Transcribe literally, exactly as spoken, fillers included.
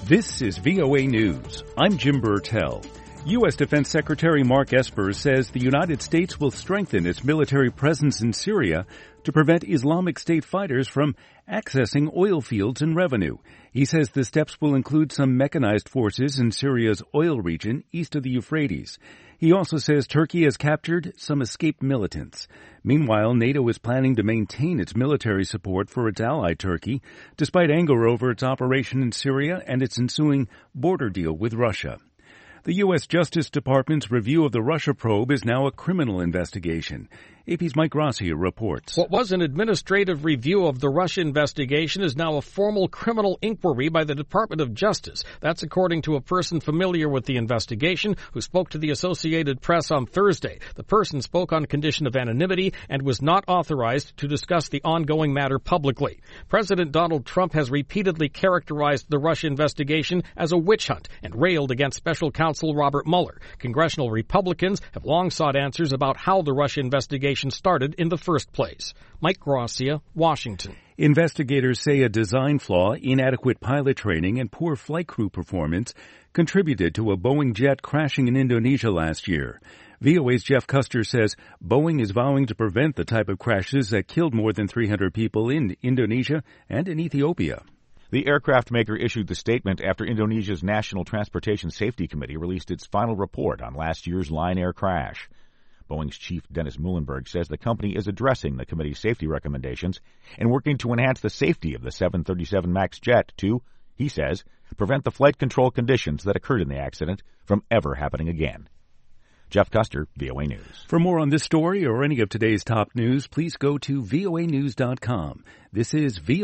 This is V O A News. I'm Jim Burtell. U S. Defense Secretary Mark Esper says the United States will strengthen its military presence in Syria to prevent Islamic State fighters from accessing oil fields and revenue. He says the steps will include some mechanized forces in Syria's oil region east of the Euphrates. He also says Turkey has captured some escaped militants. Meanwhile, NATO is planning to maintain its military support for its ally Turkey, despite anger over its operation in Syria and its ensuing border deal with Russia. The U S. Justice Department's review of the Russia probe is now a criminal investigation. A P's Mike Gracia reports. What was an administrative review of the Russia investigation is now a formal criminal inquiry by the Department of Justice. That's according to a person familiar with the investigation who spoke to the Associated Press on Thursday. The person spoke on condition of anonymity and was not authorized to discuss the ongoing matter publicly. President Donald Trump has repeatedly characterized the Russia investigation as a witch hunt and railed against Special Counsel Robert Mueller. Congressional Republicans have long sought answers about how the Russia investigation started in the first place. Mike Gracia, Washington. Investigators say a design flaw, inadequate pilot training, and poor flight crew performance contributed to a Boeing jet crashing in Indonesia last year. V O A's Jeff Custer says Boeing is vowing to prevent the type of crashes that killed more than three hundred people in Indonesia and in Ethiopia. The aircraft maker issued the statement after Indonesia's National Transportation Safety Committee released its final report on last year's Lion Air crash. Boeing's chief, Dennis Muhlenberg, says the company is addressing the committee's safety recommendations and working to enhance the safety of the seven thirty-seven MAX jet to, he says, prevent the flight control conditions that occurred in the accident from ever happening again. Jeff Custer, V O A News. For more on this story or any of today's top news, please go to V O A news dot com. This is V O A